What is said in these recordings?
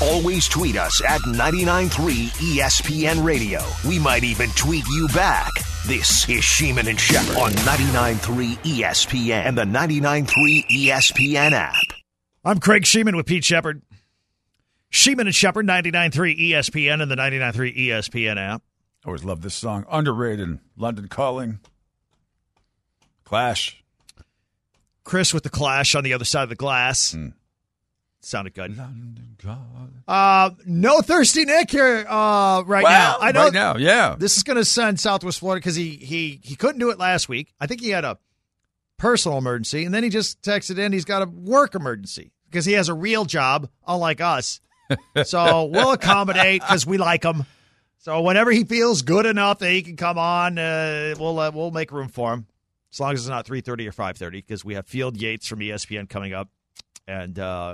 always tweet us at 99.3 ESPN Radio. We might even tweet you back. This is Sheeman and Shepherd on 99.3 ESPN and the 99.3 ESPN app. I'm Craig Sheeman with Pete Shepard. Sheeman and Shepherd, 99.3 ESPN and the 99.3 ESPN app. I always love this song. Underrated. London Calling. Clash. Chris with the Clash on the other side of the glass. Sounded good. London Calling. No Thirsty Nick here right now. I know right now, yeah. This is going to send Southwest Florida because he couldn't do it last week. I think he had a personal emergency, and then he just texted in he's got a work emergency because he has a real job, unlike us. So we'll accommodate because we like him. So whenever he feels good enough that he can come on, we'll make room for him. As long as it's not 3:30 or 5:30, because we have Field Yates from ESPN coming up, and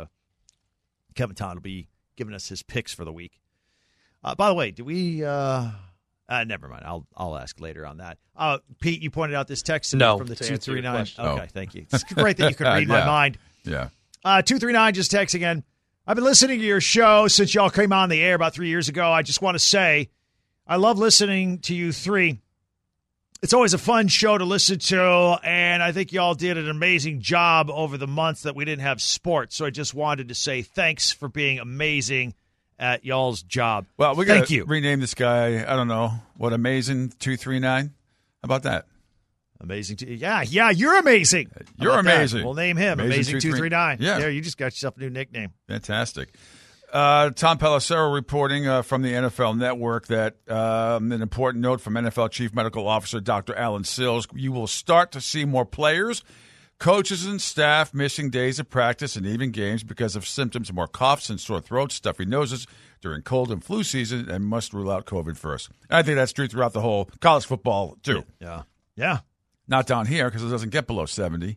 Kevin Todd will be giving us his picks for the week. By the way, do we? Never mind. I'll ask later on that. Pete, you pointed out this text to me from the 239. Okay, thank you. It's great that you can read my mind. Yeah. 239 just text again. I've been listening to your show since y'all came on the air about 3 years ago. I just want to say I love listening to you three. It's always a fun show to listen to, and I think y'all did an amazing job over the months that we didn't have sports. So I just wanted to say thanks for being amazing at y'all's job. Well, we got to rename this guy, I don't know, what, Amazing 239? How about that? Amazing. Yeah, you're amazing. You're amazing. That? We'll name him Amazing 239. Yeah. There, you just got yourself a new nickname. Fantastic. Tom Pelissero reporting from the NFL Network that an important note from NFL Chief Medical Officer Dr. Alan Sills, you will start to see more players, coaches, and staff missing days of practice and even games because of symptoms, more coughs and sore throats, stuffy noses during cold and flu season, and must rule out COVID first. And I think that's true throughout the whole college football, too. Yeah. Not down here because it doesn't get below 70.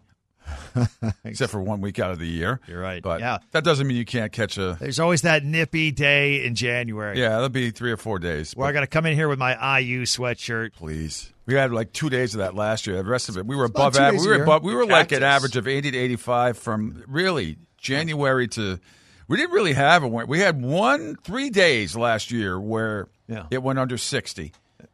Except for 1 week out of the year. You're right. But that doesn't mean you can't catch a... There's always that nippy day in January. Yeah, that'll be 3 or 4 days. Where I got to come in here with my IU sweatshirt. Please. We had like 2 days of that last year. The rest of it, we were above average. We were like an average of 80 to 85 from really January to... We didn't really have a... We had 3 days last year where it went under 60.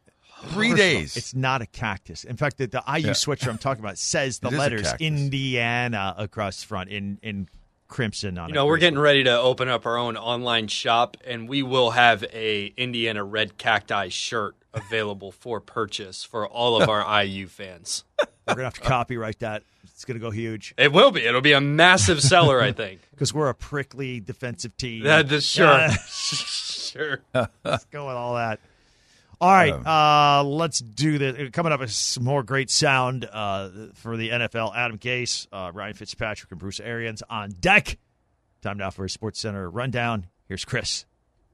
3 days. It's not a cactus. In fact, the IU sweatshirt I'm talking about says the letters Indiana across the front in crimson on it. We're getting ready to open up our own online shop, and we will have a Indiana red cacti shirt available for purchase for all of our IU fans. We're going to have to copyright that. It's going to go huge. It will be. It'll be a massive seller, I think. Because we're a prickly defensive team. Sure. Sure. Let's go with all that. All right, let's do this. Coming up is some more great sound for the NFL. Adam Gase, Ryan Fitzpatrick, and Bruce Arians on deck. Time now for a Sports Center rundown. Here's Chris.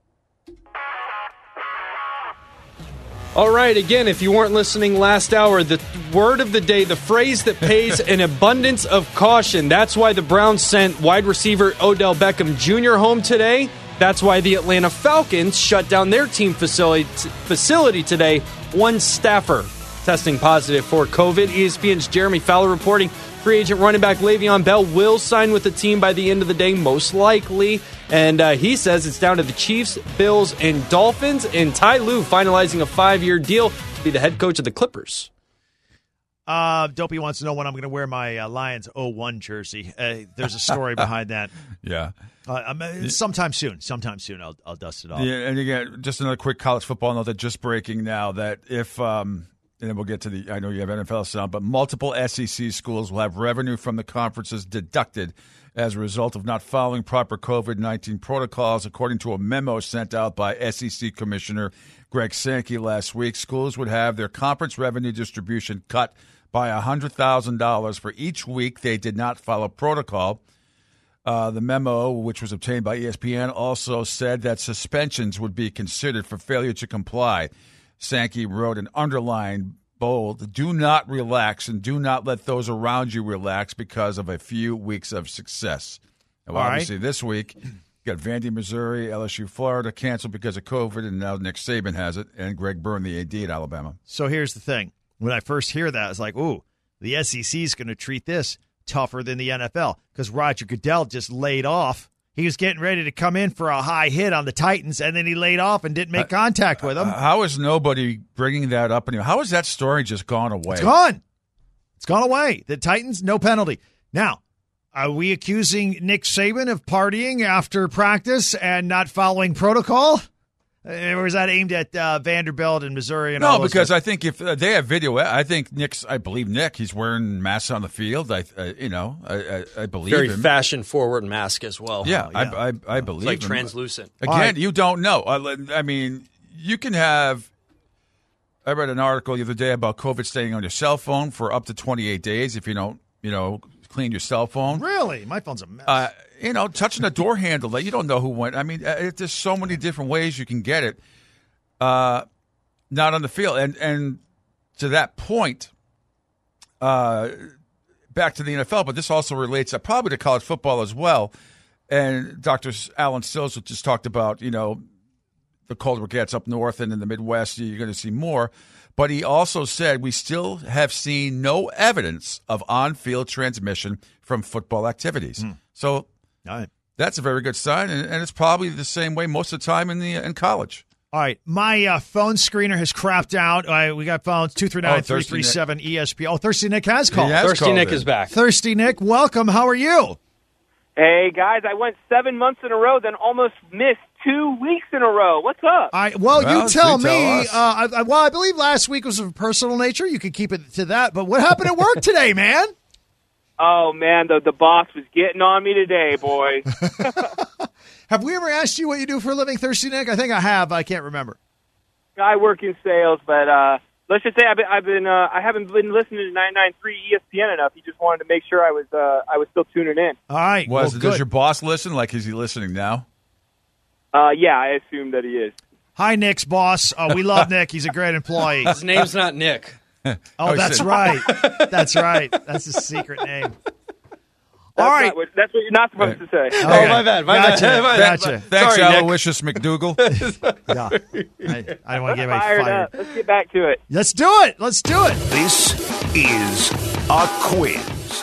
All right, again, if you weren't listening last hour, the word of the day, the phrase that pays an abundance of caution. That's why the Browns sent wide receiver Odell Beckham Jr. home today. That's why the Atlanta Falcons shut down their team facility today. One staffer testing positive for COVID. ESPN's Jeremy Fowler reporting free agent running back Le'Veon Bell will sign with the team by the end of the day, most likely. And he says it's down to the Chiefs, Bills, and Dolphins. And Ty Lue finalizing a 5-year deal to be the head coach of the Clippers. Dopey wants to know when I'm going to wear my Lions 01 jersey. There's a story behind that. Yeah. Sometime soon. I'll dust it off. Yeah, and again, just another quick college football note that just breaking now that if and then we'll get to I know you have NFL sound, but multiple SEC schools will have revenue from the conferences deducted as a result of not following proper COVID-19 protocols, according to a memo sent out by SEC Commissioner Greg Sankey last week. Schools would have their conference revenue distribution cut by $100,000 for each week they did not follow protocol. The memo, which was obtained by ESPN, also said that suspensions would be considered for failure to comply. Sankey wrote an underlined bold, do not relax and do not let those around you relax because of a few weeks of success. Now, obviously, this week, you got Vandy, Missouri, LSU, Florida canceled because of COVID, and now Nick Saban has it, and Greg Byrne, the AD at Alabama. So here's the thing. When I first hear that, it's like, ooh, the SEC is going to treat this tougher than the NFL because Roger Goodell just laid off. he was getting ready to come in for a high hit on the Titans, and then he laid off and didn't make contact with them. How is nobody bringing that up anymore? How has that story just gone away? It's gone. It's gone away. The Titans, no penalty. Now, are we accusing Nick Saban of partying after practice and not following protocol? Or is that aimed at Vanderbilt and Missouri? And all No, those because guys? I think if they have video, I think I believe Nick, he's wearing masks on the field. I believe Very him. fashion-forward mask as well. Yeah, yeah. I believe It's like him. translucent. Again, All right. you don't know. I mean, you can have. I read an article the other day about COVID staying on your cell phone for up to 28 days if you don't, clean your cell phone. Really? My phone's a mess. Touching a door handle that you don't know who went. I mean, there's so many different ways you can get it. Not on the field, and to that point, back to the NFL, but this also relates probably to college football as well. And Dr. Alan Sills just talked about, the colder it gets up north and in the Midwest, you're going to see more. But he also said we still have seen no evidence of on-field transmission from football activities. So All right. that's a very good sign, and it's probably the same way most of the time in college. All right, my phone screener has crapped out. We got phones 239-337-ESP. Oh, Thirsty Nick has called. He has Thirsty called Nick in. is back. Thirsty Nick, welcome. How are you? Hey, guys, I went 7 months in a row, then almost missed 2 weeks in a row. What's up? Well, Well, you tell you me. tell us. I believe last week was of a personal nature. You could keep it to that. But what happened at work today, man? Oh, man, the boss was getting on me today, boy. Have we ever asked you what you do for a living, Thirsty Nick? I think I have. I can't remember. I work in sales, but let's just say I haven't been listening to 99.3 ESPN enough. He just wanted to make sure I was still tuning in. All right. Does good. your boss listen? Like, is he listening now? Yeah, I assume that he is. Hi, Nick's boss. We love Nick. He's a great employee. His name's not Nick. Oh, he that's said- right. That's right. That's his secret name. That's All right. not what- that's what you're not supposed to say. Okay. my bad, my gotcha. bad, my bad. Gotcha. Thanks, Sorry, Nick. Aloysius McDougal. Yeah. I don't want to get anybody Fired fired. up. Let's get back to it. Let's do it. Let's do it. This is a quiz.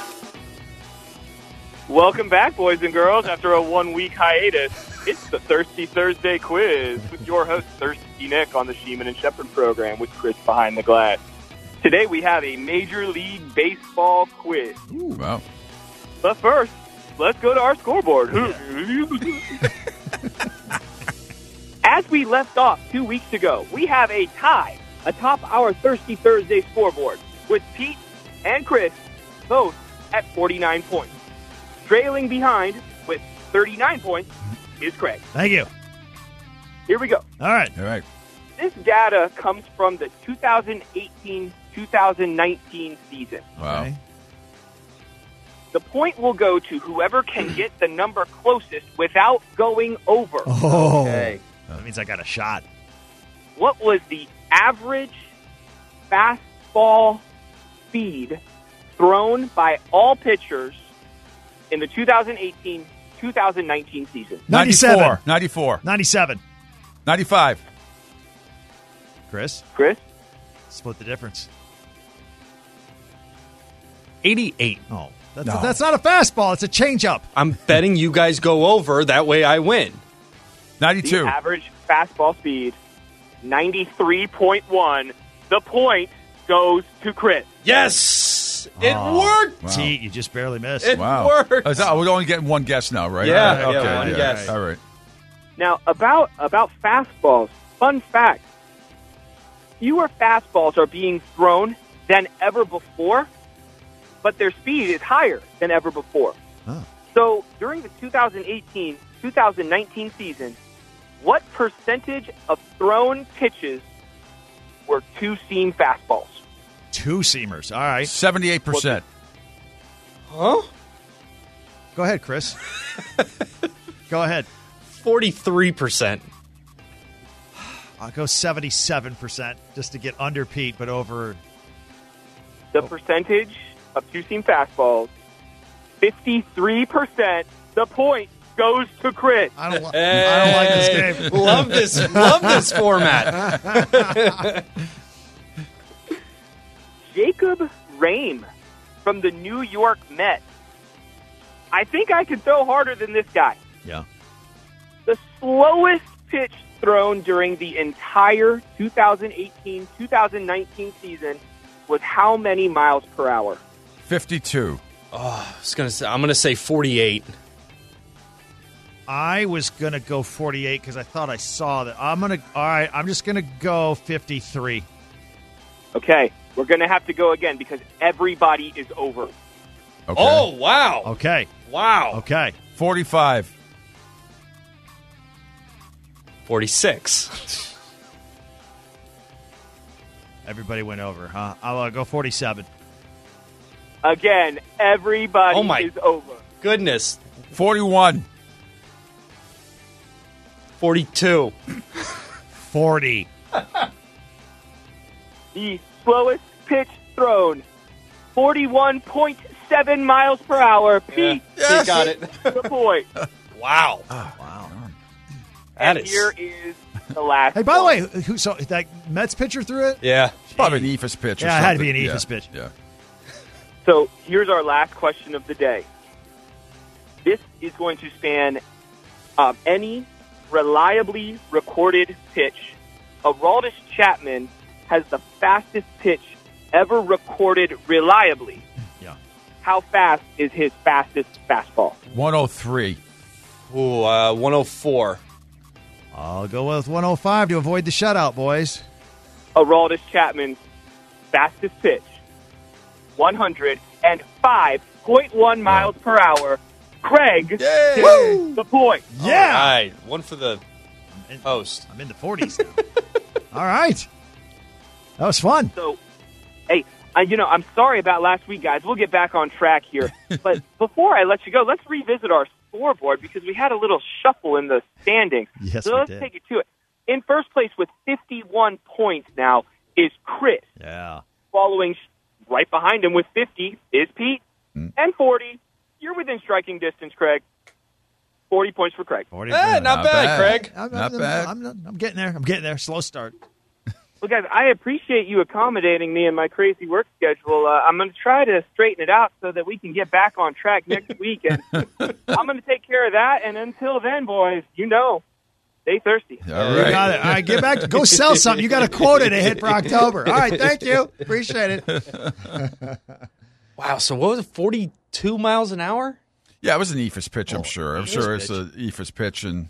Welcome back, boys and girls. After a 1-week hiatus, it's the Thirsty Thursday quiz with your host, Thirsty Nick, on the Sheeman and Shepherd program with Chris behind the glass. Today we have a Major League Baseball quiz. Wow. But first, let's go to our scoreboard. As we left off 2 weeks ago, we have a tie atop our Thirsty Thursday scoreboard with Pete and Chris both at 49 points. Trailing behind with 39 points is Craig. Thank you. Here we go. All right. All right. This data comes from the 2018-2019 season. Wow. Okay. The point will go to whoever can get the number closest without going over. Oh. Okay. That means I got a shot. What was the average fastball speed thrown by all pitchers in the 2018-2019 season? 97. 94. 97. 95. Chris, Chris? split the difference. 88. Oh, that's, No. that's not a fastball. It's a changeup. I'm betting you guys go over. That way I win. 92. The average fastball speed, 93.1. The point goes to Chris. Yes! It Oh. worked! Wow. Gee, you just barely missed. It Wow. worked! We're only getting one guess now, right? Yeah, Okay, yeah, one guess. All right. Now, about fastballs, fun fact. Fewer fastballs are being thrown than ever before, but their speed is higher than ever before. Oh. So, during the 2018-2019 season, what percentage of thrown pitches were two-seam fastballs? Two seamers. All right. 78%. Huh? Go ahead, Chris. Go ahead. 43%. I'll go 77% just to get under Pete, but over. The percentage of two-seam fastballs, 53%. The point goes to Chris. I don't like this game. Love this format. Jacob Rame from the New York Mets. I think I can throw harder than this guy. Yeah. The slowest pitch thrown during the entire 2018-2019 season was how many miles per hour? 52. I'm gonna say 48. I was going to go 48 because I thought I saw that. All right, I'm just going to go 53. Okay, we're going to have to go again because everybody is over. Okay. Oh, wow. Okay. Wow. Okay. 45. 46. Everybody went over, huh? I'll go 47. Again, everybody Oh, my- is over. Goodness. 41. 42. 40. The slowest pitch thrown, 41.7 miles per hour. Pete, He got it. the point. Wow. Wow. That And is. here is the last Hey, by the one. way, so that Mets pitcher threw it? Yeah. Probably an Ephus pitch or Yeah, it something. had to be an Ephus pitch. Yeah. So here's our last question of the day. This is going to span any reliably recorded pitch. Aroldis Chapman has the fastest pitch ever recorded reliably. Yeah. How fast is his fastest fastball? 103. Ooh, 104. I'll go with 105 to avoid the shutout, boys. Aroldis Chapman's fastest pitch, 105.1 miles per hour. Craig takes the point. Yeah. All right. One for the host. I'm in the 40s now. All right. That was fun. So, hey, I'm sorry about last week, guys. We'll get back on track here. But before I let you go, let's revisit our scoreboard because we had a little shuffle in the standings. Yes, so we let's did. take it to it. In first place with 51 points now is Chris. Yeah. Following right behind him with 50 is Pete. And 40, you're within striking distance, Craig. 40 points for Craig. 40 Not Not bad, bad. Craig. Not bad. I'm getting there. I'm getting there. Slow start. Well, guys, I appreciate you accommodating me in my crazy work schedule. I'm going to try to straighten it out so that we can get back on track next week. And I'm going to take care of that. And until then, boys, stay thirsty. All You right. got it. All right, get back. Go sell something. You got a quota to hit for October. All right, thank you. Appreciate it. Wow. So what was it? 42 miles an hour? Yeah, it was an Ephus pitch, I'm sure. I'm Ephus sure it's pitch. an Ephus pitch, and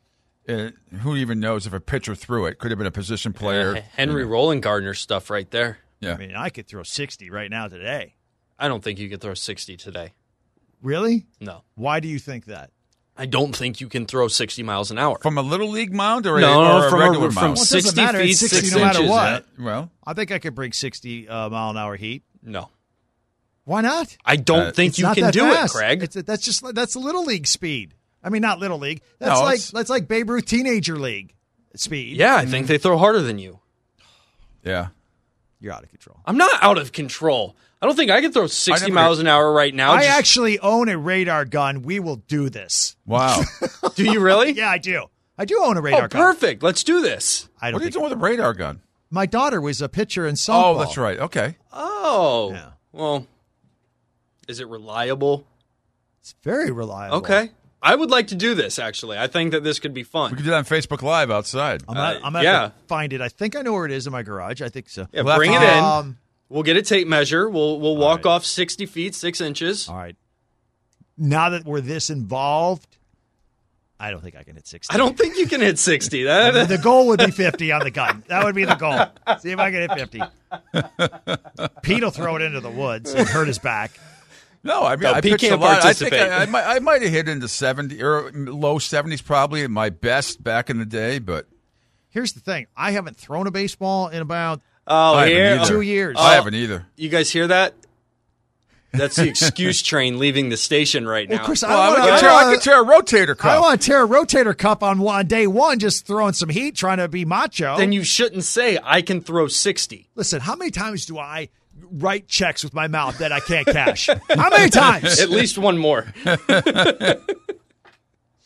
who even knows if a pitcher threw it? Could have been a position player. Henry Roland Gardner stuff right there. Yeah. I mean, I could throw 60 right now today. I don't think you could throw 60 today. Really? No. Why do you think that? I don't think you can throw 60 miles an hour. From a little league mound or No, a from regular from mound? Well, it doesn't 60 matter. feet, It's 60 6 no matter inches. what. Well, I think I could bring 60 mile an hour heat. No. Why not? I don't think It's you not can that do fast. it, Craig. That's little league speed. I mean, not little league. No, That's like Babe Ruth teenager league speed. Yeah, I think they throw harder than you. yeah. You're out of control. I'm not out of control. I don't think I can throw 60 never- miles an hour right now. I Just- actually own a radar gun. We will do this. Wow. do you really? Yeah, I do. I do own a radar Oh, gun. perfect. Let's do this. I don't What are you think doing with a radar gun? my daughter was a pitcher in softball. Oh, that's right. Okay. Oh. Yeah. Well, is it reliable? It's very reliable. Okay. I would like to do this, actually. I think that this could be We fun. could do that on Facebook Live outside. I'm gonna yeah. have to find it. I think I know where it is in my garage. I think so. Yeah, We'll have bring to- it in. Um, We'll get a tape measure. We'll walk right. off 60 feet, 6 inches. all right. Now that we're this involved, I don't think I can hit 60. I don't think you can hit 60. That, The goal would be 50 on the gun. That would be the goal. See if I can hit 50. Pete will throw it into the woods and hurt his back. No, I mean, No, I Pete pitched a can't lot. I think participate. I might have hit into 70 or low 70s probably at my best back in the day, but Here's the thing. I haven't thrown a baseball in about oh, I haven't here. either. 2 years. I haven't either. You guys hear that? That's the excuse train leaving the station right now. Well, Chris, Well, I I could tear a rotator I cuff. want to tear a rotator cuff on day one, just throwing some heat, trying to be macho. Then you shouldn't say, I can throw 60. Listen, how many times do I write checks with my mouth that I can't cash? How many times? At least one more.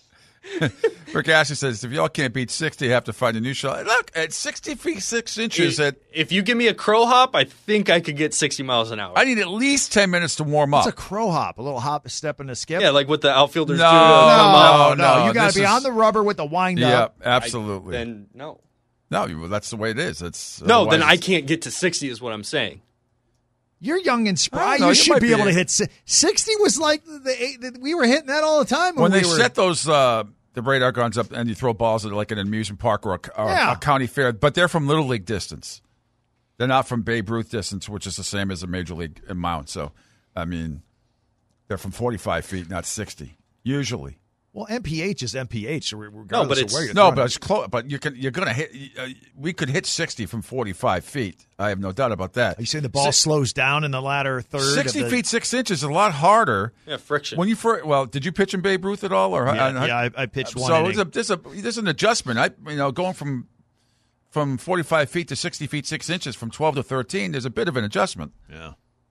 Rick Ashley says, if y'all can't beat 60, you have to find a new shot. Look, at 60 feet 6 inches, If you give me a crow hop, I think I could get 60 miles an hour. I need at least 10 minutes to warm up. It's a crow hop, a little hop, a step, and a skip. Yeah, like what the outfilders do. No. You got this to be is- on the rubber with the wind Yeah, up. absolutely. Then no. No, that's the way it is. It's No, then I otherwise- can't get to 60 is what I'm saying. You're young and spry. I don't know, You you should might be be able to a- hit 60. Was like we were hitting that all the time When we they were. set those the radar guns up and you throw balls at like an amusement park or Yeah. a county fair, but they're from Little League distance. They're not from Babe Ruth distance, which is the same as a Major League amount. So, I mean, they're from 45 feet, not 60, usually. Well, MPH is MPH. So regardless No, but of it's- where you're No, throwing but it. it's close. But you're going to hit. We could hit 60 from 45 feet. I have no doubt about that. Are you saying the ball slows down in the latter third? 60 of the, feet 6 inches is a lot harder. Yeah, friction. When you did you pitch in Babe Ruth at all? Or Yeah, I pitched one. So inning. there's an adjustment. Going from 45 feet to 60 feet 6 inches from 12 to 13. There's a bit of an adjustment. Yeah.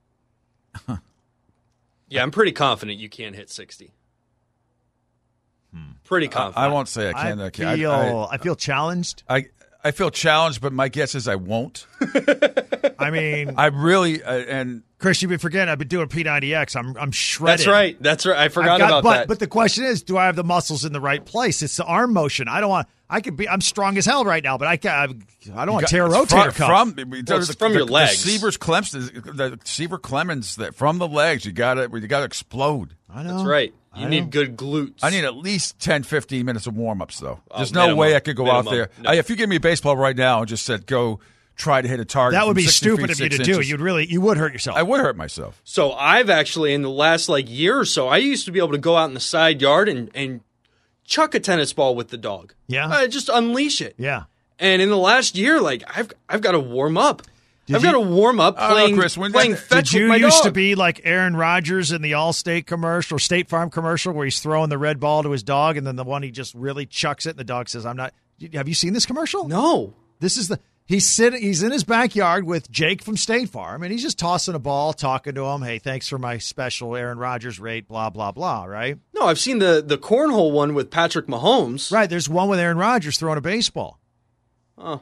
Yeah, I'm pretty confident you can't hit 60. Pretty confident. I won't say I can. I feel challenged. I feel challenged, but my guess is I won't. I mean, I really and Chris, you've been forgetting. I've been doing P90X. I'm shredded. That's right. I forgot about that. But the question is, do I have the muscles in the right place? It's the arm motion. I'm strong as hell right now, but I don't want to tear a rotator cuff. It's from your legs. The Seaver Clemens from the legs. You got to explode. I know. That's right. You need good glutes. I need at least 10, 15 minutes of warm-ups, though. There's no minimum. way I could go out Minimum. there. No. If you give me a baseball right now and just said, go try to hit a target, That would from be 60 stupid feet, of you 6 to do. inches, You would hurt yourself. I would hurt myself. So I've actually, in the last year or so, I used to be able to go out in the side yard and chuck a tennis ball with the dog. Yeah. Just unleash it. Yeah. And in the last year, I've got to warm up. I've got to warm up playing Chris, playing fetch Did you with my used dog. to be like Aaron Rodgers in the Allstate commercial, or State Farm commercial, where he's throwing the red ball to his dog, and then the one he just really chucks it, and the dog says, "I'm not." Have you seen this commercial? No. This is he's in his backyard with Jake from State Farm, and he's just tossing a ball, talking to him. Hey, thanks for my special Aaron Rodgers rate, blah blah blah. Right? No, I've seen the cornhole one with Patrick Mahomes. Right. There's one with Aaron Rodgers throwing a baseball. Oh.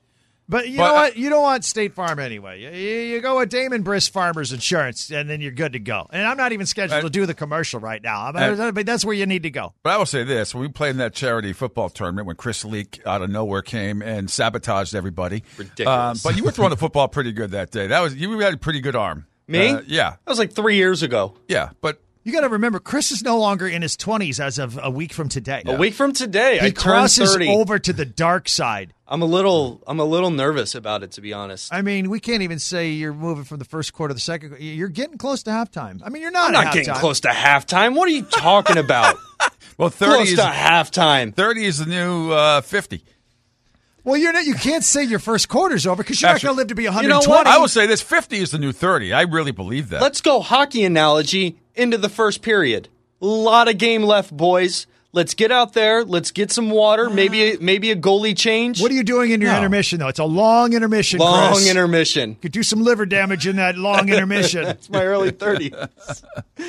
But you know what? You don't want State Farm anyway. You go with Damon Brisk Farmers Insurance, and then you're good to go. And I'm not even scheduled to do the commercial right now. But that's where you need to go. But I will say this. When we played in that charity football tournament when Chris Leak out of nowhere came and sabotaged everybody. Ridiculous. But you were throwing the football pretty good that day. You had a pretty good arm. Me? Yeah. That was 3 years ago. Yeah, but You got to remember, Chris is no longer in his 20s as of a week from today. A week from today, He I turned crosses 30. over to the dark side. I'm a little nervous about it, to be honest. I mean, we can't even say you're moving from the first quarter to the second. You're getting close to halftime. I mean, you're not. I'm not at getting halftime. close to halftime. What are you talking about? well, 30 Close is to halftime. 30 is the new 50. Well, you can't say your first quarter's over because you're Actually, not going to live to be you 120. know what? I will say this: 50 is the new 30. I really believe that. Let's go hockey analogy into the first period. A lot of game left, boys. Let's get out there. Let's get some water. Maybe a goalie change. What are you doing in your intermission, though? It's a long intermission, Long Chris. intermission. Could do some liver damage in that long intermission. It's my early 30s.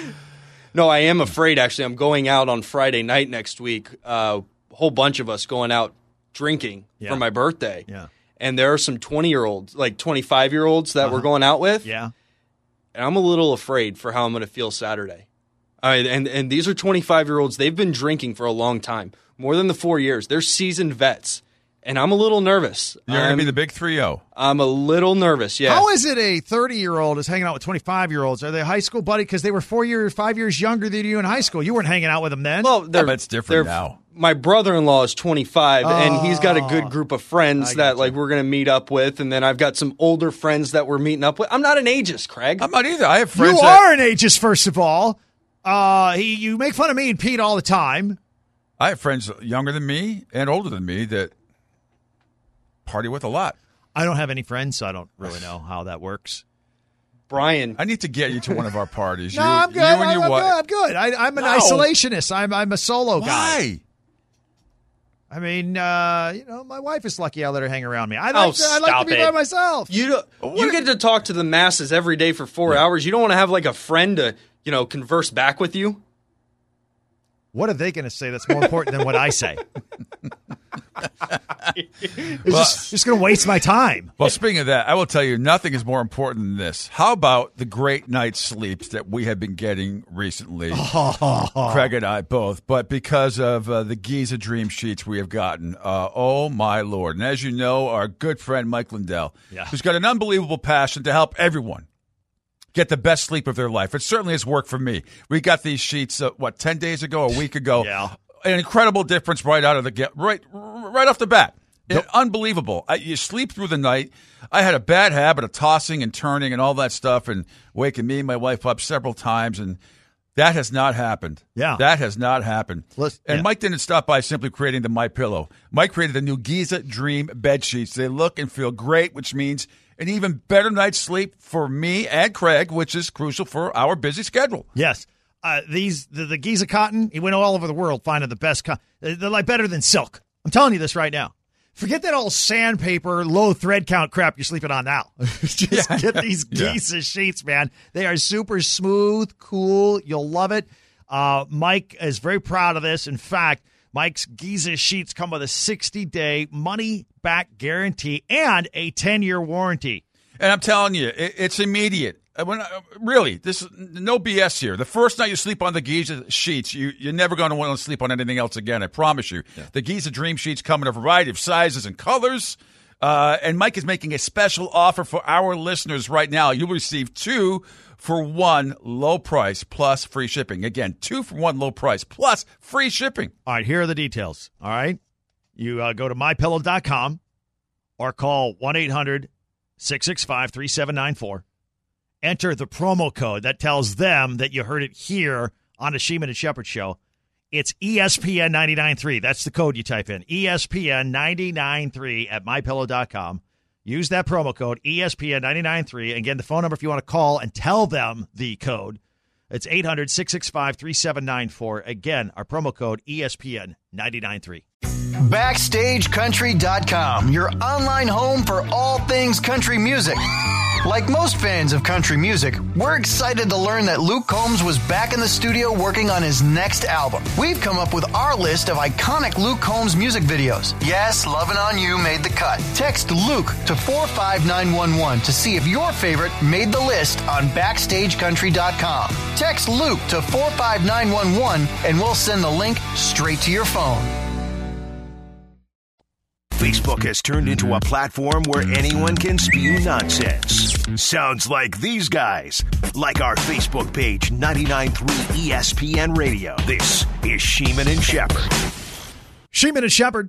No, I am afraid, actually. I'm going out on Friday night next week. A whole bunch of us going out drinking for my birthday. Yeah. And there are some 20-year-olds, 25-year-olds that we're going out with. Yeah. And I'm a little afraid for how I'm going to feel Saturday. All right, and these are 25-year-olds. They've been drinking for a long time, more than the 4 years. They're seasoned vets. And I'm a little nervous. You're going to be the big 3-0. I'm a little nervous, yeah. How is it a 30-year-old is hanging out with 25-year-olds? Are they high school buddy? Because they were 5 years younger than you in high school. You weren't hanging out with them then. Well, but it's different now. My brother-in-law is 25, and he's got a good group of friends that we're going to meet up with, and then I've got some older friends that we're meeting up with. I'm not an ageist, Craig. I'm not either. I have friends. You are an ageist, first of all. You make fun of me and Pete all the time. I have friends younger than me and older than me that party with a lot. I don't have any friends, so I don't really know how that works. Brian. I need to get you to one of our parties. No, I'm good. I'm good. I'm an isolationist. I'm a solo guy. Why? I mean, my wife is lucky I let her hang around me. I like stop to be it. by myself. You get to talk to the masses every day for 4 hours. You don't want to have a friend to, converse back with you? What are they going to say that's more important than what I say? It's just going to waste my time. Well, speaking of that, I will tell you, nothing is more important than this. How about the great night's sleeps that we have been getting recently? Craig and I both. But because of the Giza Dream Sheets we have gotten, oh, my Lord. And as you know, our good friend Mike Lindell, who's got an unbelievable passion to help everyone get the best sleep of their life. It certainly has worked for me. We got these sheets, 10 days ago, a week ago. Yeah. An incredible difference right out of the right off the bat. Unbelievable. You sleep through the night. I had a bad habit of tossing and turning and all that stuff and waking me and my wife up several times, and that has not happened. Yeah. That has not happened. Mike didn't stop by simply creating the MyPillow. Mike created the new Giza Dream bed sheets. They look and feel great, which means an even better night's sleep for me and Craig, which is crucial for our busy schedule. Yes. The Giza cotton, he went all over the world finding the best cotton. They're like better than silk. I'm telling you this right now. Forget that old sandpaper, low thread count crap you're sleeping on now. Just get these Giza sheets, man. They are super smooth, cool. You'll love it. Mike is very proud of this. In fact, Mike's Giza sheets come with a 60-day money-back guarantee and a 10-year warranty. And I'm telling you, it's immediate. Really, this is no BS here. The first night you sleep on the Giza sheets, you're never going to want to sleep on anything else again, I promise you. Yeah. The Giza Dream Sheets come in a variety of sizes and colors. And Mike is making a special offer for our listeners right now. You'll receive 2 for 1 low price plus free shipping. Again, 2 for 1 low price plus free shipping. All right, here are the details. All right. You go to MyPillow.com or call 1-800-665-3794. Enter the promo code that tells them that you heard it here on the Sheeman and Shepherd Show. It's ESPN 99.3. That's the code you type in. ESPN 99.3 at MyPillow.com. Use that promo code, ESPN 99.3. Again, the phone number if you want to call and tell them the code. It's 800-665-3794. Again, our promo code, ESPN 99.3. BackstageCountry.com, your online home for all things country music. Like most fans of country music, we're excited to learn that Luke Combs was back in the studio working on his next album. We've come up with our list of iconic Luke Combs music videos. Yes, Lovin' On You made the cut. Text Luke to 45911 to see if your favorite made the list on BackstageCountry.com. Text Luke to 45911 and we'll send the link straight to your phone. Facebook has turned into a platform where anyone can spew nonsense. Sounds like these guys. Like our Facebook page, 99.3 ESPN Radio. This is Sheeman and Shepherd. Sheeman and Shepherd,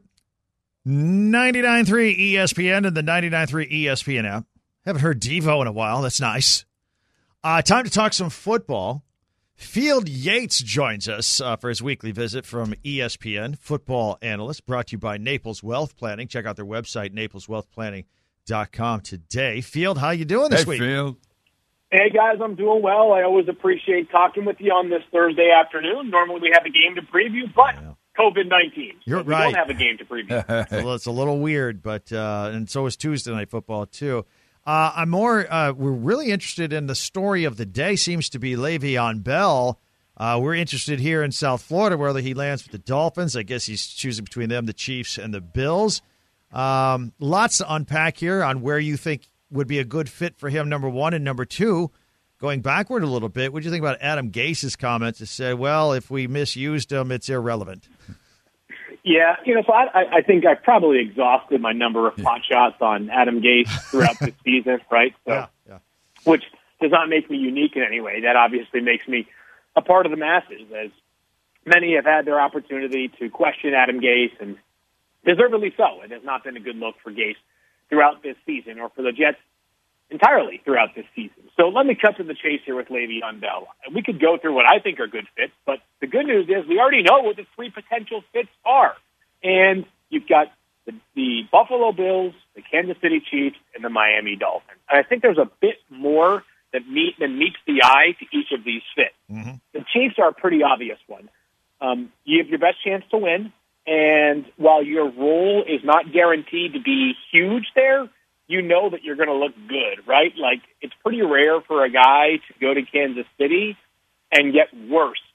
99.3 ESPN and the 99.3 ESPN app. Haven't heard Devo in a while. That's nice. Time to talk some football. Field Yates joins us for his weekly visit from ESPN, football analyst, brought to you by Naples Wealth Planning. Check out their website, napleswealthplanning.com today. Field, how you doing this week? Field. Hey, guys, I'm doing well. I always appreciate talking with you on this Thursday afternoon. Normally we have a game to preview, but COVID-19. You're so right. We don't have a game to preview. Well, it's a little weird, but and so is Tuesday Night Football, too. We're really interested in the story of the day seems to be Le'Veon Bell. We're interested here in South Florida, whether he lands with the Dolphins. I guess he's choosing between them, the Chiefs, and the Bills. Lots to unpack here on where you think would be a good fit for him, number one, and number two, going backward a little bit, what do you think about Adam Gase's comments that said, well, if we misused him, it's irrelevant? Yeah, so I think I probably exhausted my number of pot shots on Adam Gase throughout the season, right? So, yeah. Which does not make me unique in any way. That obviously makes me a part of the masses, as many have had their opportunity to question Adam Gase, and deservedly so. It has not been a good look for Gase throughout this season, or for the Jets entirely throughout this season. So let me cut to the chase here with Le'Veon Bell. We could go through what I think are good fits, but the good news is we already know what the three potential fits are. And you've got the Buffalo Bills, the Kansas City Chiefs, and the Miami Dolphins. And I think there's a bit more than meets the eye to each of these fits. Mm-hmm. The Chiefs are a pretty obvious one. You have your best chance to win, and while your role is not guaranteed to be huge there, you know that you're going to look good, right? Like, it's pretty rare for a guy to go to Kansas City and get worse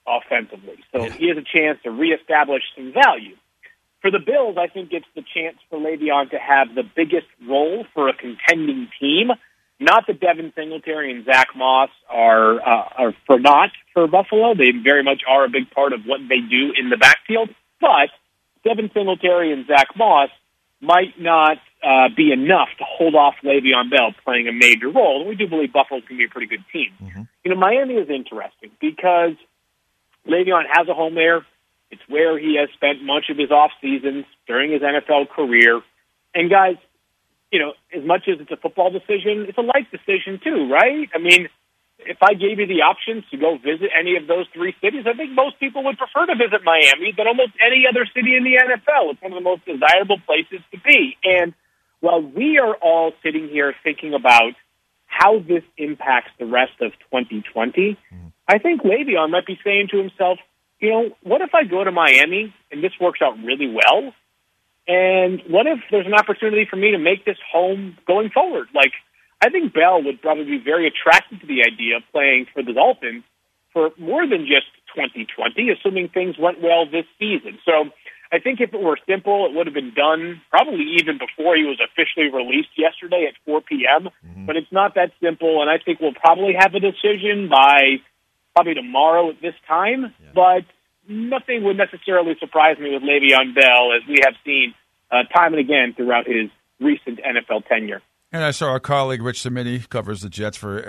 offensively. So he has a chance to reestablish some value. For the Bills, I think it's the chance for Le'Veon to have the biggest role for a contending team. Not that Devin Singletary and Zach Moss are for not for Buffalo. They very much are a big part of what they do in the backfield. But Devin Singletary and Zach Moss might not be enough to hold off Le'Veon Bell playing a major role. And we do believe Buffalo can be a pretty good team. Mm-hmm. You know, Miami is interesting because Le'Veon has a home there. It's where he has spent much of his off seasons during his NFL career. And guys, you know, as much as it's a football decision, it's a life decision too, right? I mean, if I gave you the options to go visit any of those three cities, I think most people would prefer to visit Miami than almost any other city in the NFL. It's one of the most desirable places to be. And while we are all sitting here thinking about how this impacts the rest of 2020, I think Le'Veon might be saying to himself, you know, what if I go to Miami and this works out really well? And what if there's an opportunity for me to make this home going forward? Like, I think Bell would probably be very attracted to the idea of playing for the Dolphins for more than just 2020, assuming things went well this season. So I think if it were simple, it would have been done probably even before he was officially released yesterday at 4 p.m. Mm-hmm. But it's not that simple, and I think we'll probably have a decision by probably tomorrow at this time. Yeah. But nothing would necessarily surprise me with Le'Veon Bell, as we have seen time and again throughout his recent NFL tenure. And I saw our colleague Rich Cimini covers the Jets for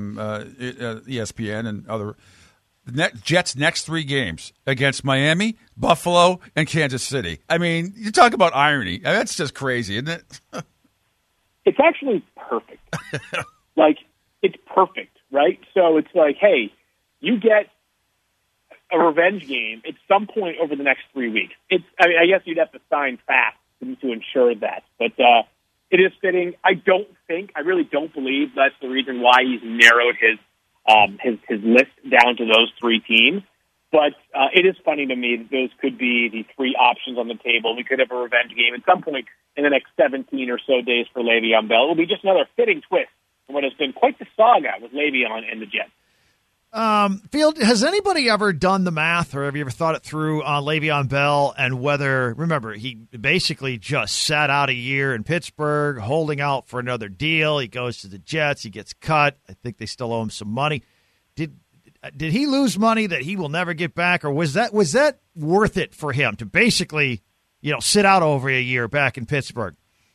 ESPN and other. Jets' next three games against Miami, Buffalo, and Kansas City. I mean, you talk about irony. I mean, that's just crazy, isn't it? It's actually perfect. Like, it's perfect, right? So it's like, hey, you get a revenge game at some point over the next 3 weeks. I mean, I guess you'd have to sign fast to ensure that. But it is fitting. I really don't believe that's the reason why he's narrowed his list down to those three teams. But it is funny to me that those could be the three options on the table. We could have a revenge game at some point in the next 17 or so days for Le'Veon Bell. It will be just another fitting twist in what has been quite the saga with Le'Veon and the Jets. Field, has anybody ever done the math, or have you ever thought it through on Le'Veon Bell and whether, remember, he basically just sat out a year in Pittsburgh, holding out for another deal. He goes to the Jets. He gets cut. I think they still owe him some money. Did he lose money that he will never get back, or was that worth it for him to basically, you know, sit out over a year back in Pittsburgh?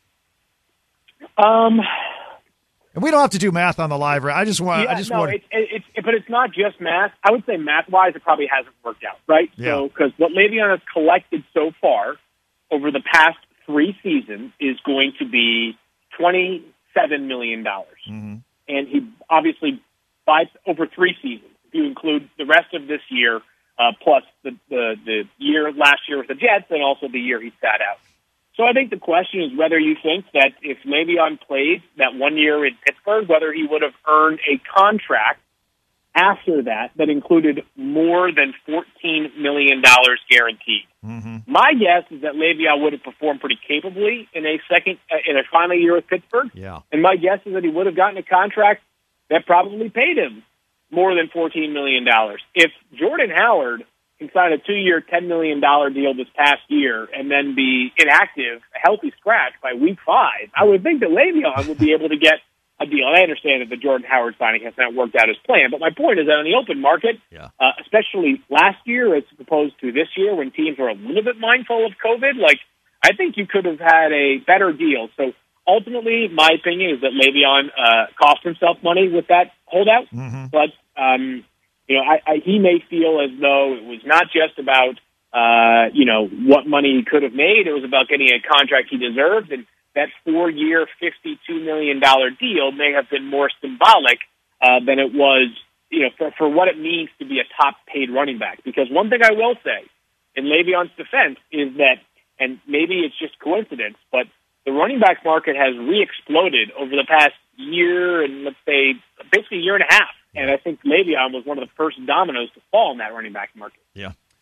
And we don't have to do math on the live. I just want. But it's not just math. I would say math-wise, it probably hasn't worked out, right? Yeah. So, because what Le'Veon has collected so far over the past 3 seasons is going to be $27 million, and he obviously buys over 3 seasons. If you include the rest of this year, plus the year last year with the Jets, and also the year he sat out. So I think the question is whether you think that if Le'Veon played that 1 year in Pittsburgh, whether he would have earned a contract after that included more than $14 million guaranteed. Mm-hmm. My guess is that Le'Veon would have performed pretty capably in a final year with Pittsburgh. Yeah. And my guess is that he would have gotten a contract that probably paid him more than $14 million. If Jordan Howard can sign a 2-year, $10 million deal this past year and then be inactive, a healthy scratch by week 5, I would think that Le'Veon would be able to get a deal. And I understand that the Jordan Howard signing has not worked out as planned, but my point is that on the open market, especially last year as opposed to this year when teams are a little bit mindful of COVID, like, I think you could have had a better deal. So ultimately, my opinion is that Le'Veon cost himself money with that holdout, but you know, he may feel as though it was not just about, you know, what money he could have made. It was about getting a contract he deserved. And that 4-year, $52 million deal may have been more symbolic than it was, you know, for what it means to be a top-paid running back. Because one thing I will say in Le'Veon's defense is that, and maybe it's just coincidence, but the running back market has re-exploded over the past year and, let's say, basically a year and a half. And I think Le'Veon was one of the first dominoes to fall in that running back market. Yeah.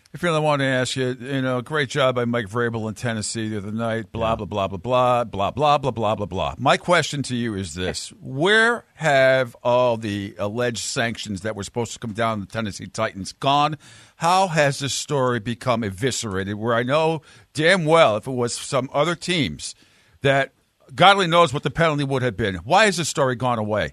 Phil, I wanted to ask you, great job by Mike Vrabel in Tennessee the other night, blah, blah, blah, blah, blah, blah, blah, blah, blah, blah, blah. My question to you is this. Where have all the alleged sanctions that were supposed to come down on the Tennessee Titans gone? How has this story become eviscerated, where I know damn well if it was some other teams that God only knows what the penalty would have been. Why has this story gone away?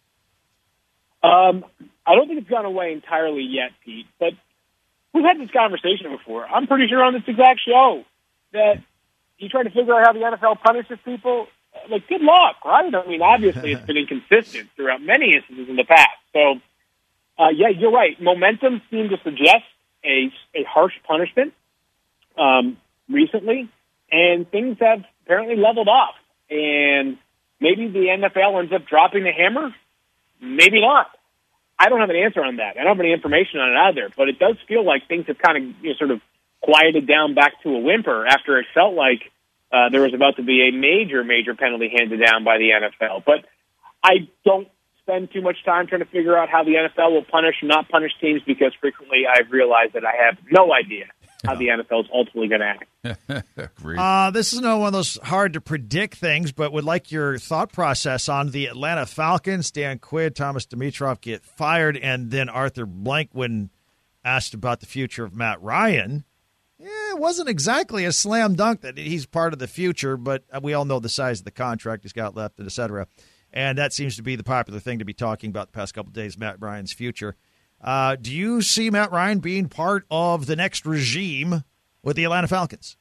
I don't think it's gone away entirely yet, Pete, but we've had this conversation before. I'm pretty sure on this exact show that you try to figure out how the NFL punishes people. Like, good luck, right? I mean, obviously it's been inconsistent throughout many instances in the past. So, yeah, you're right. Momentum seemed to suggest a harsh punishment recently, and things have apparently leveled off. And maybe the NFL ends up dropping the hammer. Maybe not. I don't have an answer on that. I don't have any information on it either, but it does feel like things have kind of sort of quieted down back to a whimper after it felt like there was about to be a major, major penalty handed down by the NFL. But I don't spend too much time trying to figure out how the NFL will punish or not punish teams, because frequently I've realized that I have no idea how the NFL is ultimately going to act. This is not one of those hard to predict things, but would like your thought process on the Atlanta Falcons. Dan Quinn, Thomas Dimitroff get fired, and then Arthur Blank, when asked about the future of Matt Ryan, it wasn't exactly a slam dunk that he's part of the future, but we all know the size of the contract he's got left, et cetera. And that seems to be the popular thing to be talking about the past couple of days, Matt Ryan's future. Do you see Matt Ryan being part of the next regime with the Atlanta Falcons?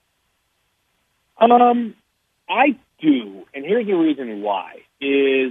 I do, and here's the reason why. Is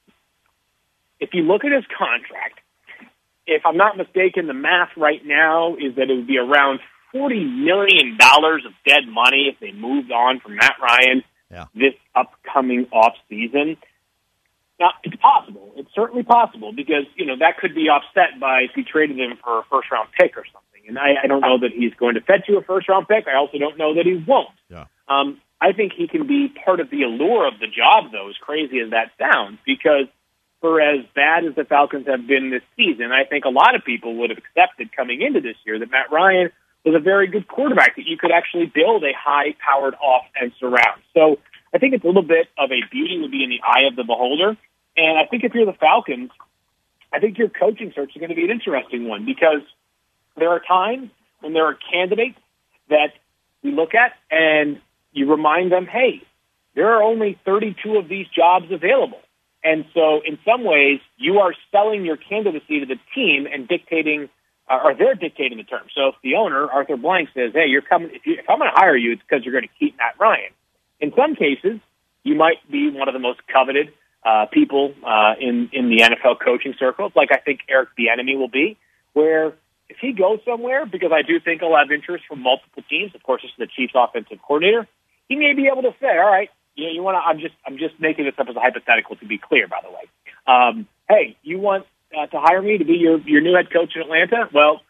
if you look at his contract, if I'm not mistaken, the math right now is that it would be around $40 million of dead money if they moved on from Matt Ryan this upcoming off season. Now, it's possible. It's certainly possible, because, that could be offset by if you traded him for a first-round pick or something. And I don't know that he's going to fetch you a first-round pick. I also don't know that he won't. Yeah. I think he can be part of the allure of the job, though, as crazy as that sounds, because for as bad as the Falcons have been this season, I think a lot of people would have accepted coming into this year that Matt Ryan was a very good quarterback, that you could actually build a high-powered offense around. So I think it's a little bit of a beauty would be in the eye of the beholder. And I think if you're the Falcons, I think your coaching search is going to be an interesting one, because there are times when there are candidates that you look at and you remind them, hey, there are only 32 of these jobs available. And so in some ways, you are selling your candidacy to the team and dictating, or they're dictating the terms. So if the owner, Arthur Blank, says, hey, you're coming, if I'm going to hire you, it's because you're going to keep Matt Ryan. In some cases, you might be one of the most coveted people in the NFL coaching circles, like I think Eric Bieniemy will be, where if he goes somewhere, because I do think he'll have interest from multiple teams, of course, this is the Chiefs offensive coordinator, he may be able to say, all right, you want to, I'm just making this up as a hypothetical to be clear, by the way. Hey, you want to hire me to be your new head coach in Atlanta? Well,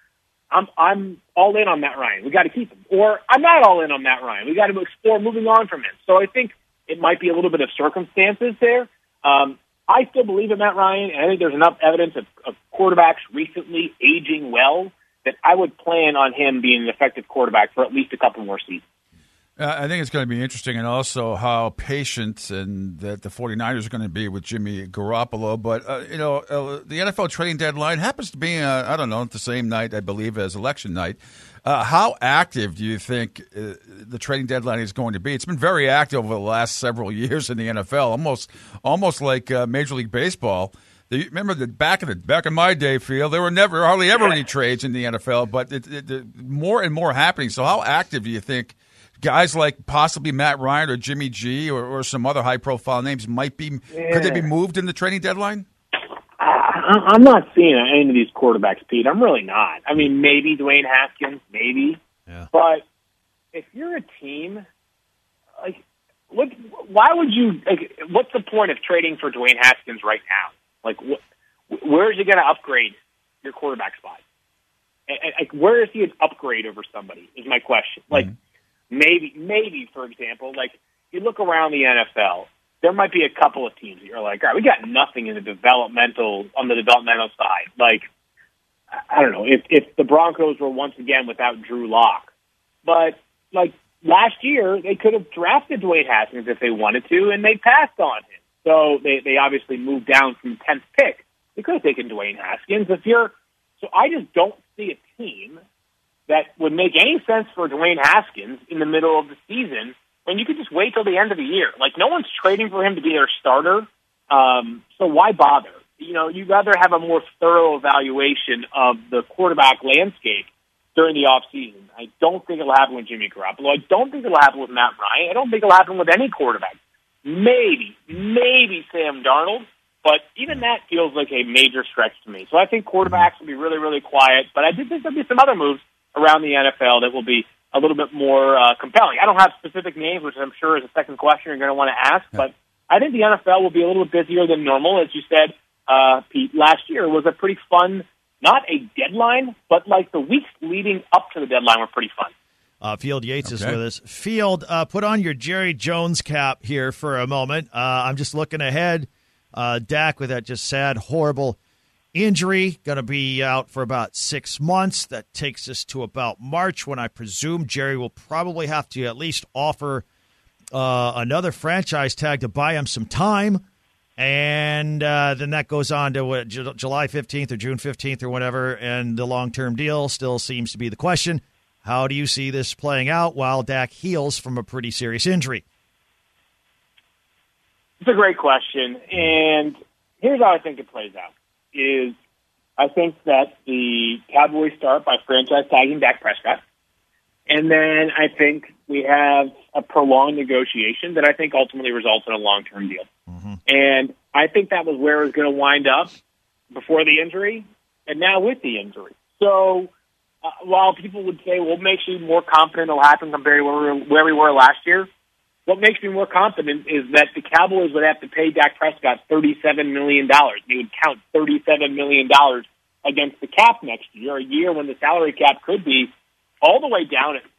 I'm all in on Matt Ryan. We got to keep him. Or I'm not all in on Matt Ryan. We got to explore moving on from him. So I think it might be a little bit of circumstances there. I still believe in Matt Ryan, and I think there's enough evidence of quarterbacks recently aging well that I would plan on him being an effective quarterback for at least a couple more seasons. I think it's going to be interesting, and also how patient and that the 49ers are going to be with Jimmy Garoppolo. But, the NFL trading deadline happens to be, the same night, I believe, as election night. How active do you think the trading deadline is going to be? It's been very active over the last several years in the NFL, almost like Major League Baseball. Remember that back in my day, Phil, there were hardly ever any trades in the NFL, but more and more happening. So how active do you think guys like possibly Matt Ryan or Jimmy G or some other high-profile names might be? Yeah. Could they be moved in the trading deadline? I'm not seeing any of these quarterbacks, Pete. I'm really not. I mean, maybe Dwayne Haskins, maybe. Yeah. But if you're a team, why would you? What's the point of trading for Dwayne Haskins right now? Where is he going to upgrade your quarterback spot? Where is he an upgrade over somebody? Is my question. Maybe, for example, you look around the NFL, there might be a couple of teams that you're like, all right, we got nothing on the developmental side. I don't know, if the Broncos were once again without Drew Lock. But, like, last year, they could have drafted Dwayne Haskins if they wanted to, and they passed on him. So they obviously moved down from the 10th pick. They could have taken Dwayne Haskins. So I just don't see a team that would make any sense for Dwayne Haskins in the middle of the season when you could just wait till the end of the year. Like, no one's trading for him to be their starter, so why bother? You know, you'd rather have a more thorough evaluation of the quarterback landscape during the offseason. I don't think it'll happen with Jimmy Garoppolo. I don't think it'll happen with Matt Ryan. I don't think it'll happen with any quarterback. Maybe Sam Darnold, but even that feels like a major stretch to me. So I think quarterbacks will be really, really quiet, but I do think there'll be some other moves around the NFL that will be a little bit more compelling. I don't have specific names, which I'm sure is a second question you're going to want to ask, but I think the NFL will be a little bit busier than normal. As you said, Pete, last year was a pretty fun, not a deadline, but like the weeks leading up to the deadline were pretty fun. Field Yates is with us. Field, put on your Jerry Jones cap here for a moment. I'm just looking ahead. Dak with that just sad, horrible injury, going to be out for about 6 months. That takes us to about March, when I presume Jerry will probably have to at least offer another franchise tag to buy him some time. And then that goes on to July 15th or June 15th or whatever, and the long-term deal still seems to be the question. How do you see this playing out while Dak heals from a pretty serious injury? It's a great question, and here's how I think it plays out. I think that the Cowboys start by franchise tagging Dak Prescott, and then I think we have a prolonged negotiation that I think ultimately results in a long-term deal. Mm-hmm. And I think that was where it was going to wind up before the injury, and now with the injury. So while people would say, well, what makes you more confident it'll happen compared to where we were last year, what makes me more confident is that the Cowboys would have to pay Dak Prescott $37 million. They would count $37 million against the cap next year, a year when the salary cap could be all the way down at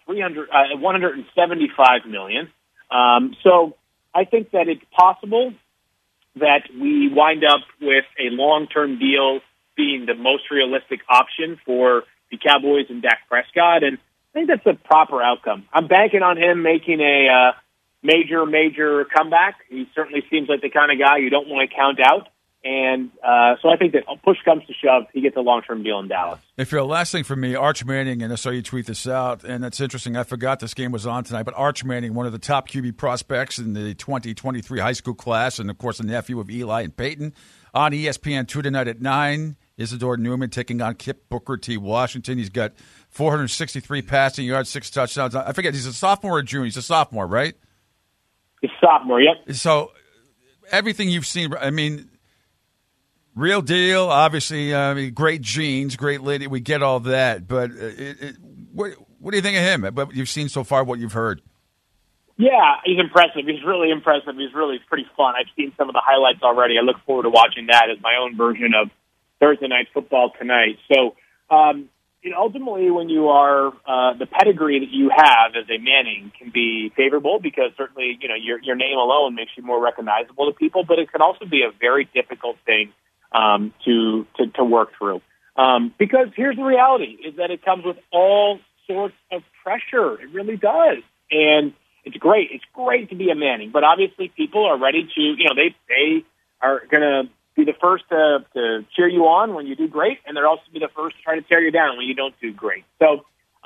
$175 million. So I think that it's possible that we wind up with a long-term deal being the most realistic option for the Cowboys and Dak Prescott, and I think that's a proper outcome. I'm banking on him making a major comeback. He certainly seems like the kind of guy you don't want to count out. And so I think that push comes to shove, he gets a long-term deal in Dallas. If you're the last thing for me, Arch Manning, and I saw you tweet this out, and that's interesting. I forgot this game was on tonight, but Arch Manning, one of the top QB prospects in the 2023 high school class, and, of course, the nephew of Eli and Peyton, on ESPN2 tonight at 9. Isidore Newman taking on Kip Booker T. Washington. He's got 463 passing yards, 6 touchdowns. I forget, he's a sophomore or junior? He's a sophomore, right? He's a sophomore, yep. So everything you've seen, I mean, real deal, obviously, great genes, great lady. We get all that. But what do you think of him? What you've seen so far, what you've heard? Yeah, he's impressive. He's really impressive. He's really pretty fun. I've seen some of the highlights already. I look forward to watching that as my own version of Thursday Night Football tonight. So, ultimately, when you are the pedigree that you have as a Manning can be favorable because certainly, your name alone makes you more recognizable to people, but it can also be a very difficult thing to work through. Because here's the reality, is that it comes with all sorts of pressure. It really does. And it's great. It's great to be a Manning. But obviously people are ready to, they are going to be the first to cheer you on when you do great, and they're also be the first to try to tear you down when you don't do great. So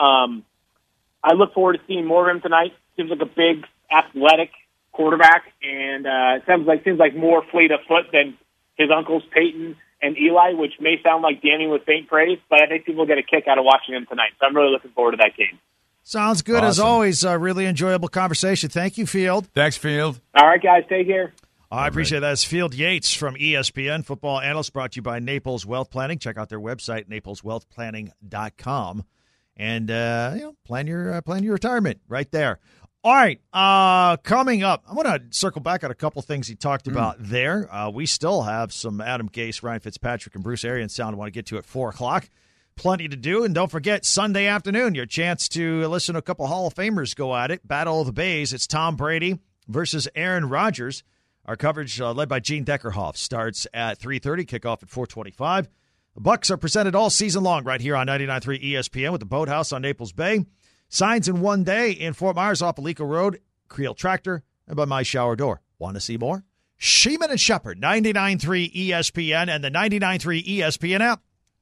I look forward to seeing more of him tonight. Seems like a big, athletic quarterback, and it seems like more fleet of foot than his uncles Peyton and Eli, which may sound like damning with faint praise, but I think people get a kick out of watching him tonight. So I'm really looking forward to that game. Sounds good. Awesome. As always. Really enjoyable conversation. Thank you, Field. Thanks, Field. All right, guys. Take care. I appreciate that. It's Field Yates from ESPN, football analyst, brought to you by Naples Wealth Planning. Check out their website, napleswealthplanning.com, and plan your retirement right there. All right, coming up, I'm going to circle back on a couple things he talked about there. We still have some Adam Gase, Ryan Fitzpatrick, and Bruce Arians sound I want to get to at 4 o'clock. Plenty to do, and don't forget, Sunday afternoon, your chance to listen to a couple Hall of Famers go at it. Battle of the Bays. It's Tom Brady versus Aaron Rodgers. Our coverage, led by Gene Deckerhoff, starts at 3:30, kickoff at 4:25. The Bucks are presented all season long right here on 99.3 ESPN with the Boathouse on Naples Bay. Signs in one day in Fort Myers off Alico Road, Creel Tractor, and by My Shower Door. Want to see more? Sheeman and Shepherd, 99.3 ESPN and the 99.3 ESPN app.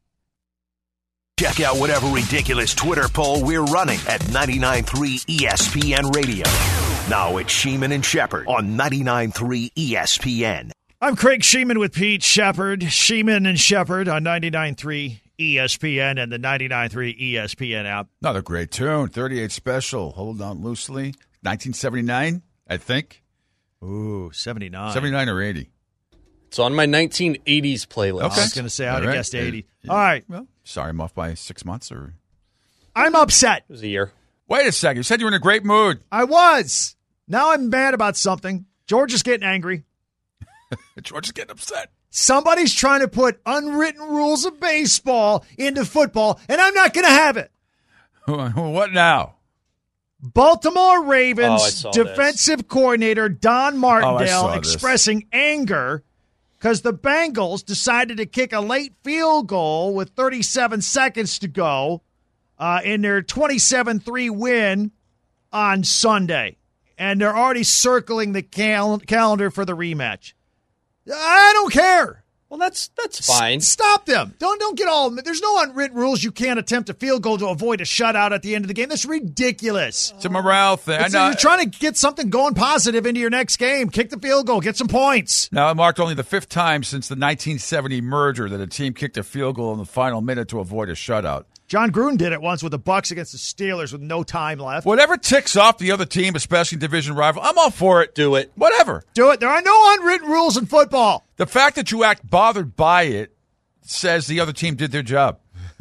Check out whatever ridiculous Twitter poll we're running at 99.3 ESPN Radio. Now it's Sheeman and Shepherd on 99.3 ESPN. I'm Craig Sheeman with Pete Shepherd. Sheeman and Shepherd on 99.3 ESPN and the 99.3 ESPN app. Another great tune, 38 Special, Hold On Loosely, 1979, I think. Ooh, 79. 79 or 80. It's on my 1980s playlist. I was going to say I would have All right. guessed 80. All right. Well, sorry, I'm off by 6 months. Or I'm upset. It was a year. wait a second. You said you were in a great mood. I was. Now I'm mad about something. George is getting angry. George is getting upset. Somebody's trying to put unwritten rules of baseball into football, and I'm not going to have it. What now? Baltimore Oh, I Ravens saw defensive coordinator Don Martindale saw this. expressing anger because the Bengals decided to kick a late field goal with 37 seconds to go in their 27-3 win on Sunday. And they're already circling the calendar for the rematch. I don't care. Well, that's fine. Stop them. Don't get all. There's no unwritten rules. You can't attempt a field goal to avoid a shutout at the end of the game. That's ridiculous. It's a morale thing. You're trying to get something going positive into your next game. Kick the field goal. Get some points. Now, it marked only the fifth time since the 1970 merger that a team kicked a field goal in the final minute to avoid a shutout. John Gruden did it once with the Bucks against the Steelers with no time left. Whatever ticks off the other team, especially division rival, I'm all for it. Do it. Whatever. Do it. There are no unwritten rules in football. The fact that you act bothered by it says the other team did their job.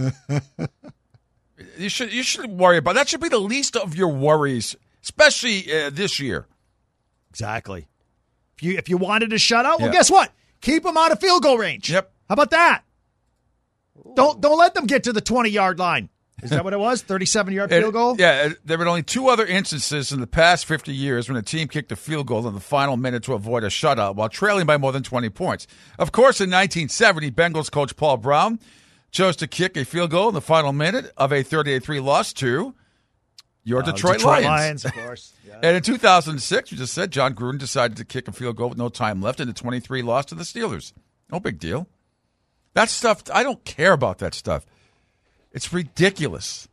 You shouldn't worry about it. That should be the least of your worries, especially this year. Exactly. If you wanted a shutout, well, Yeah. guess what? Keep them out of field goal range. Yep. How about that? Don't let them get to the 20-yard line. Is that what it was? 37-yard field goal? Yeah, there have been only two other instances in the past 50 years when a team kicked a field goal in the final minute to avoid a shutout while trailing by more than 20 points. Of course, in 1970, Bengals coach Paul Brown chose to kick a field goal in the final minute of a 38-3 loss to your Detroit Lions. Of course. Yeah. And in 2006, you just said, John Gruden decided to kick a field goal with no time left in the 23 loss to the Steelers. No big deal. That stuff, I don't care about that stuff. It's ridiculous.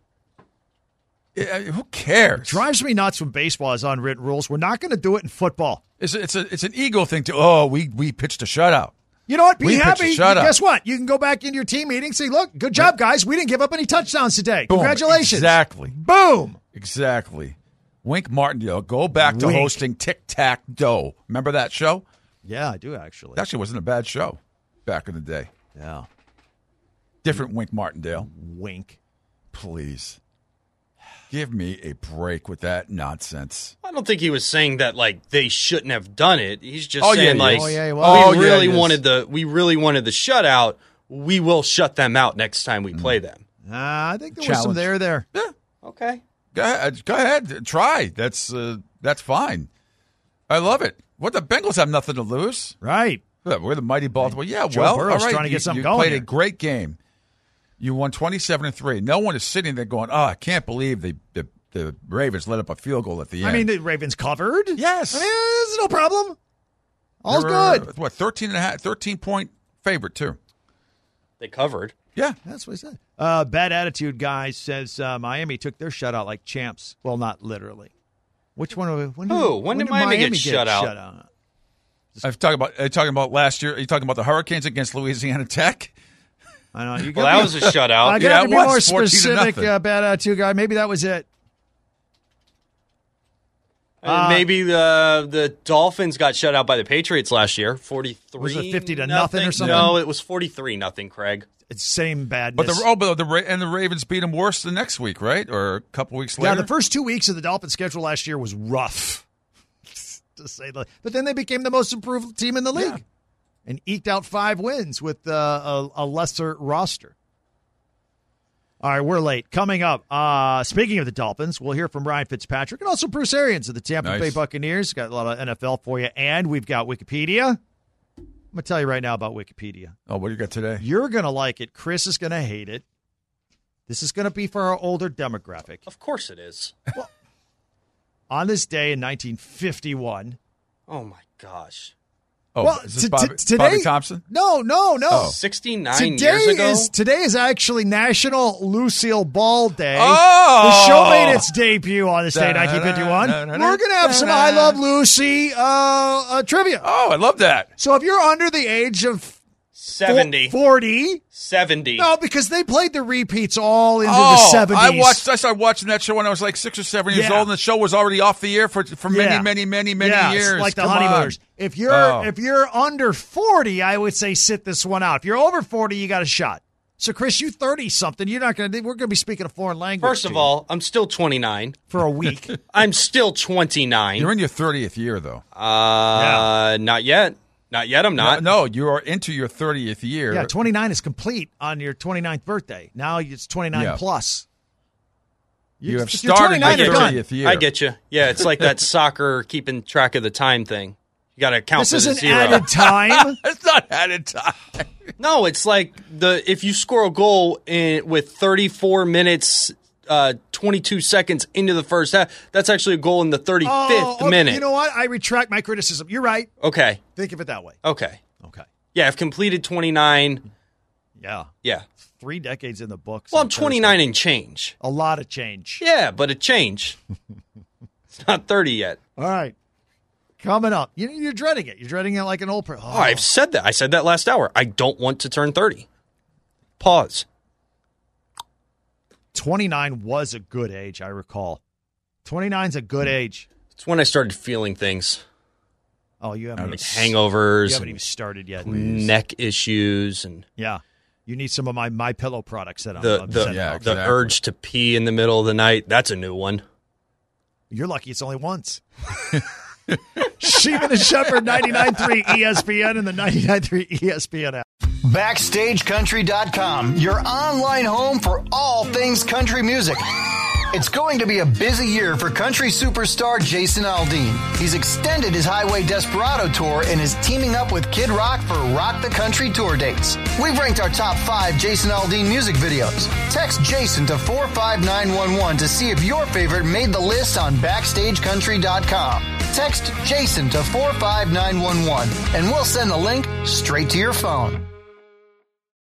Who cares? Drives me nuts when baseball has unwritten rules. We're not going to do it in football. It's an ego thing to, we pitched a shutout. You know what? Be We pitched happy. a shutout. Guess what? You can go back into your team meeting and say, look, good job, guys. We didn't give up any touchdowns today. Boom. Congratulations. Exactly. Boom. Exactly. Wink Martindale, go back to Wink. hosting Tic-Tac-Dough. Remember that show? Yeah, I do actually. It actually wasn't a bad show back in the day. Yeah. Different Wink Martindale. Wink. Please. Give me a break with that nonsense. I don't think he was saying that like they shouldn't have done it. He's just Oh, saying yeah, like yes. Oh, yeah, he was. we really yes. wanted the shutout. We will shut them out next time we play them. I think there was some there. Yeah. Okay. Go ahead. Try. That's fine. I love it. What, the Bengals have nothing to lose. Right. We're the mighty Baltimore. Yeah, Joe well, Burrow's all right. trying to get something you going played here. a great game. You won 27-3. No one is sitting there going, "Oh, I can't believe the Ravens let up a field goal at the end." I mean, the Ravens covered. yes, I mean, there's no problem. All's They were, good. What, 13-point favorite too? They covered. Yeah, That's what he said. Bad Attitude Guy says Miami took their shutout like champs. Well, not literally. Which one? When did Miami get shut out? I'm talking about last year. Are you talking about the Hurricanes against Louisiana Tech? I know. You Well, that was a shutout. I got Yeah, to it be was more 14-0. specific, Bad Attitude Guy. Maybe that was it. Maybe the Dolphins got shut out by the Patriots last year, 43. Was it 50-0 or something? No, it was 43-0. Craig. It's same But badness. the Ravens beat them worse the next week, right? Or a couple weeks later. Yeah, the first 2 weeks of the Dolphins' schedule last year was rough, to say the. But then they became the most improved team in the league, and eked out 5 wins with a lesser roster. All right, we're late. Coming up, speaking of the Dolphins, we'll hear from Ryan Fitzpatrick and also Bruce Arians of the Tampa Nice. Bay Buccaneers. Got a lot of NFL for you, and we've got Wikipedia. I'm going to tell you right now about Wikipedia. Oh, what do you got today? You're going to like it. Chris is going to hate it. This is going to be for our older demographic. Of course it is. On this day in 1951. Oh, my gosh. Oh, well, is this Bobby Thompson? No. Oh. 69 years ago? Today is actually National Lucille Ball Day. Oh! The show made its debut on this day in 1951. We're going to have some I Love Lucy trivia. Oh, I love that. So if you're under the age of 70. 40. 70. No, because they played the repeats all into the 70s. I started watching that show when I was like 6 or 7 years old, and the show was already off the air for many years. Like the Come Honeymooners. on. If you're under 40, I would say sit this one out. If you're over 40, you got a shot. So, Chris, you 30-something. We're going to be speaking a foreign language. First of all, I'm still 29. For a week. I'm still 29. You're in your 30th year, though. Not yet. Not yet, I'm not. No, you are into your 30th year. Yeah, 29 is complete on your 29th birthday. Now it's 29 plus. You have started your 30th year. I get you. Yeah, it's like that soccer keeping track of the time thing. You got to count this to the zero. This isn't added time. It's not added time. No, it's like if you score a goal with 34 minutes, 22 seconds into the first half, that's actually a goal in the 35th minute. You know what? I retract my criticism. You're right. Okay. Think of it that way. Okay. Okay. Yeah, I've completed 29. Yeah. Yeah. 3 decades in the books. Well, I'm 29 and change. A lot of change. Yeah, but a change. It's not 30 yet. All right. Coming up. You're dreading it. You're dreading it like an old person. Oh, I've said that. I said that last hour. I don't want to turn 30. Pause. 29 was a good age, I recall. 29's a good age. It's when I started feeling things. Oh, you haven't like hangovers. You haven't even started yet. Neck issues and you need some of my Pillow products that I'm the urge to pee in the middle of the night. That's a new one. You're lucky it's only once. Sheeman and Shepherd, 99.3 ESPN and the 99.3 ESPN app. BackstageCountry.com, your online home for all things country music. It's going to be a busy year for country superstar Jason Aldean. He's extended his Highway Desperado tour and is teaming up with Kid Rock for Rock the Country tour dates. We've ranked our top 5 Jason Aldean music videos. Text Jason to 45911 to see if your favorite made the list on BackstageCountry.com. Text Jason to 45911 and we'll send the link straight to your phone.